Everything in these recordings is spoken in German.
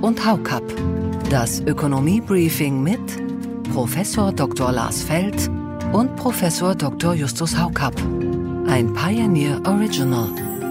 und Haukapp. Das Ökonomie-Briefing mit Professor Dr. Lars Feld und Professor Dr. Justus Haukapp. Ein Pioneer Original.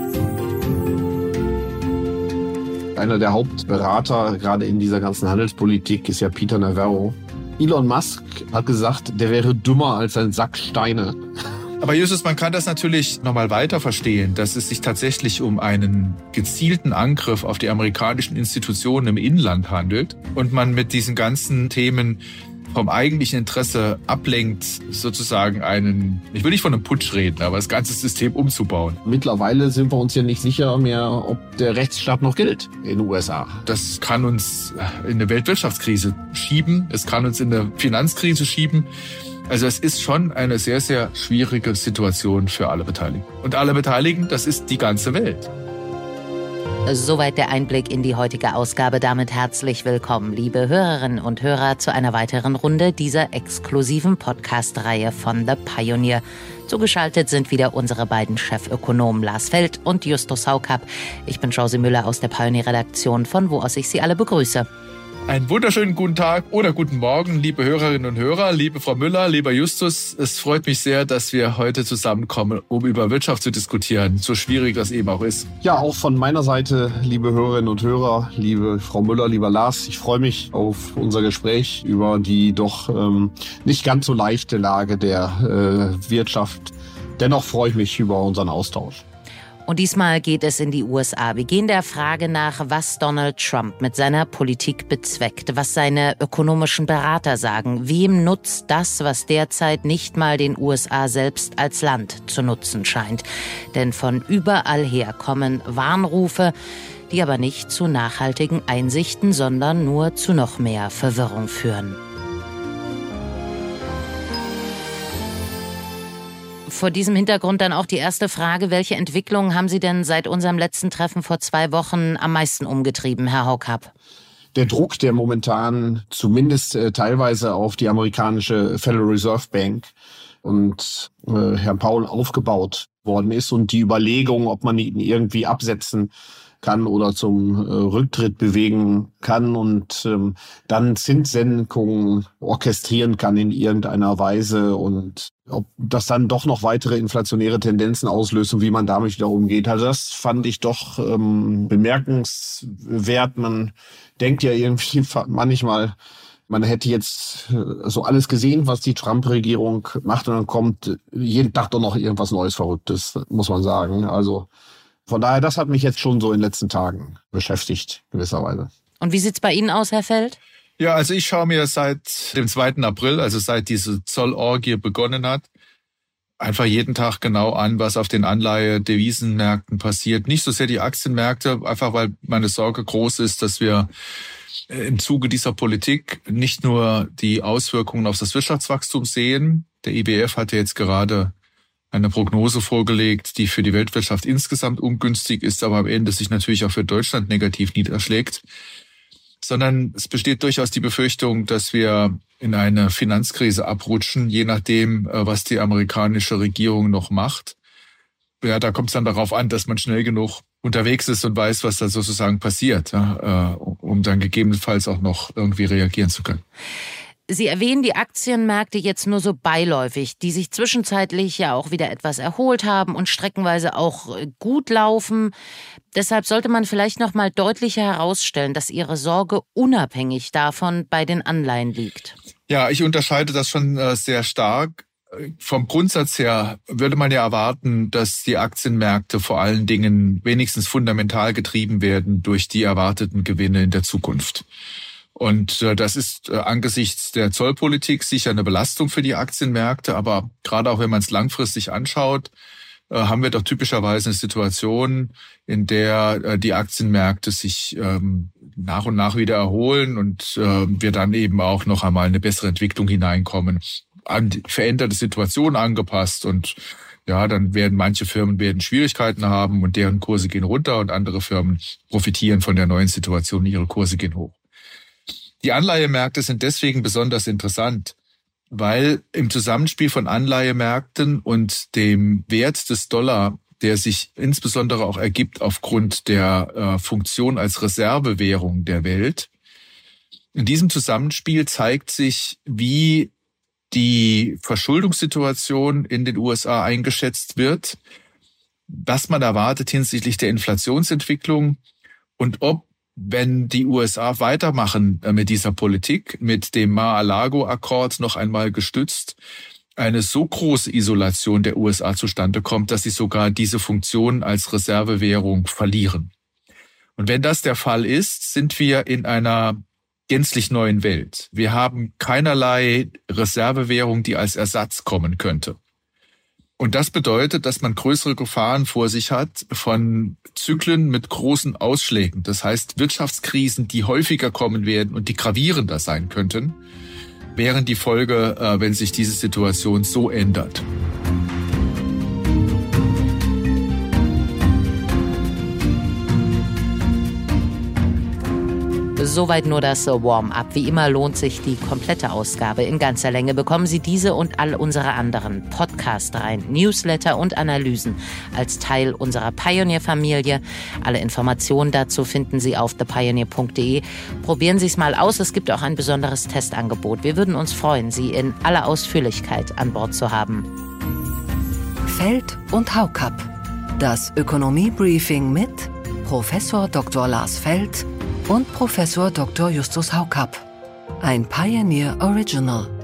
Einer der Hauptberater gerade in dieser ganzen Handelspolitik ist ja Peter Navarro. Elon Musk hat gesagt, der wäre dümmer als ein Sack Steine. Aber Justus, man kann das natürlich nochmal weiter verstehen, dass es sich tatsächlich um einen gezielten Angriff auf die amerikanischen Institutionen im Inland handelt und man mit diesen ganzen Themen vom eigentlichen Interesse ablenkt, sozusagen ich will nicht von einem Putsch reden, aber das ganze System umzubauen. Mittlerweile sind wir uns ja nicht sicher mehr, ob der Rechtsstaat noch gilt in den USA. Das kann uns in eine Weltwirtschaftskrise schieben, es kann uns in eine Finanzkrise schieben. Also es ist schon eine sehr, sehr schwierige Situation für alle Beteiligten. Und alle Beteiligten, das ist die ganze Welt. Soweit der Einblick in die heutige Ausgabe. Damit herzlich willkommen, liebe Hörerinnen und Hörer, zu einer weiteren Runde dieser exklusiven Podcast-Reihe von The Pioneer. Zugeschaltet sind wieder unsere beiden Chefökonomen Lars Feld und Justus Haukapp. Ich bin Josie Müller aus der Pioneer-Redaktion, von wo aus ich Sie alle begrüße. Einen wunderschönen guten Tag oder guten Morgen, liebe Hörerinnen und Hörer, liebe Frau Müller, lieber Justus. Es freut mich sehr, dass wir heute zusammenkommen, um über Wirtschaft zu diskutieren, so schwierig das eben auch ist. Ja, auch von meiner Seite, liebe Hörerinnen und Hörer, liebe Frau Müller, lieber Lars, ich freue mich auf unser Gespräch über die doch nicht ganz so leichte Lage der Wirtschaft. Dennoch freue ich mich über unseren Austausch. Und diesmal geht es in die USA. Wir gehen der Frage nach, was Donald Trump mit seiner Politik bezweckt, was seine ökonomischen Berater sagen. Wem nutzt das, was derzeit nicht mal den USA selbst als Land zu nutzen scheint? Denn von überall her kommen Warnrufe, die aber nicht zu nachhaltigen Einsichten, sondern nur zu noch mehr Verwirrung führen. Vor diesem Hintergrund dann auch die erste Frage: Welche Entwicklungen haben Sie denn seit unserem letzten Treffen vor 2 Wochen am meisten umgetrieben, Herr Haukapp? Der Druck, der momentan zumindest teilweise auf die amerikanische Federal Reserve Bank und Herrn Powell aufgebaut worden ist und die Überlegung, ob man ihn irgendwie absetzen kann oder zum Rücktritt bewegen kann und dann Zinssenkungen orchestrieren kann in irgendeiner Weise und ob das dann doch noch weitere inflationäre Tendenzen auslöst und wie man damit wieder umgeht. Also das fand ich doch bemerkenswert. Man denkt ja irgendwie manchmal, man hätte jetzt so alles gesehen, was die Trump-Regierung macht und dann kommt jeden Tag doch noch irgendwas Neues Verrücktes, muss man sagen. Also von daher, das hat mich jetzt schon so in den letzten Tagen beschäftigt, gewisserweise. Und wie sieht's bei Ihnen aus, Herr Feld? Ja, also ich schaue mir seit dem 2. April, also seit diese Zollorgie begonnen hat, einfach jeden Tag genau an, was auf den Anleihe-Devisenmärkten passiert. Nicht so sehr die Aktienmärkte, einfach weil meine Sorge groß ist, dass wir im Zuge dieser Politik nicht nur die Auswirkungen auf das Wirtschaftswachstum sehen. Der IWF hatte jetzt gerade eine Prognose vorgelegt, die für die Weltwirtschaft insgesamt ungünstig ist, aber am Ende sich natürlich auch für Deutschland negativ niederschlägt. Sondern es besteht durchaus die Befürchtung, dass wir in eine Finanzkrise abrutschen, je nachdem, was die amerikanische Regierung noch macht. Ja, da kommt es dann darauf an, dass man schnell genug unterwegs ist und weiß, was da sozusagen passiert, um dann gegebenenfalls auch noch irgendwie reagieren zu können. Sie erwähnen die Aktienmärkte jetzt nur so beiläufig, die sich zwischenzeitlich ja auch wieder etwas erholt haben und streckenweise auch gut laufen. Deshalb sollte man vielleicht noch mal deutlicher herausstellen, dass Ihre Sorge unabhängig davon bei den Anleihen liegt. Ja, ich unterscheide das schon sehr stark. Vom Grundsatz her würde man ja erwarten, dass die Aktienmärkte vor allen Dingen wenigstens fundamental getrieben werden durch die erwarteten Gewinne in der Zukunft. Und das ist angesichts der Zollpolitik sicher eine Belastung für die Aktienmärkte. Aber gerade auch wenn man es langfristig anschaut, haben wir doch typischerweise eine Situation, in der die Aktienmärkte sich nach und nach wieder erholen und wir dann eben auch noch einmal eine bessere Entwicklung hineinkommen, an die veränderte Situation angepasst. Und ja, dann werden manche Firmen Schwierigkeiten haben und deren Kurse gehen runter und andere Firmen profitieren von der neuen Situation, ihre Kurse gehen hoch. Die Anleihemärkte sind deswegen besonders interessant, weil im Zusammenspiel von Anleihemärkten und dem Wert des Dollar der sich insbesondere auch ergibt aufgrund der Funktion als Reservewährung der Welt. In diesem Zusammenspiel zeigt sich, wie die Verschuldungssituation in den USA eingeschätzt wird, was man erwartet hinsichtlich der Inflationsentwicklung und ob, wenn die USA weitermachen mit dieser Politik, mit dem Mar-a-Lago-Akkord noch einmal gestützt, eine so große Isolation der USA zustande kommt, dass sie sogar diese Funktion als Reservewährung verlieren. Und wenn das der Fall ist, sind wir in einer gänzlich neuen Welt. Wir haben keinerlei Reservewährung, die als Ersatz kommen könnte. Und das bedeutet, dass man größere Gefahren vor sich hat von Zyklen mit großen Ausschlägen. Das heißt, Wirtschaftskrisen, die häufiger kommen werden und die gravierender sein könnten, wären die Folge, wenn sich diese Situation so ändert. Soweit nur das Warm-up. Wie immer lohnt sich die komplette Ausgabe in ganzer Länge. Bekommen Sie diese und all unsere anderen Podcast-Reihen, Newsletter und Analysen als Teil unserer Pioneer-Familie. Alle Informationen dazu finden Sie auf thepioneer.de. Probieren Sie es mal aus. Es gibt auch ein besonderes Testangebot. Wir würden uns freuen, Sie in aller Ausführlichkeit an Bord zu haben. Feld und Haukapp. Das Ökonomie-Briefing mit Professor Dr. Lars Feld und Professor Dr. Justus Haukapp. Ein Pioneer Original.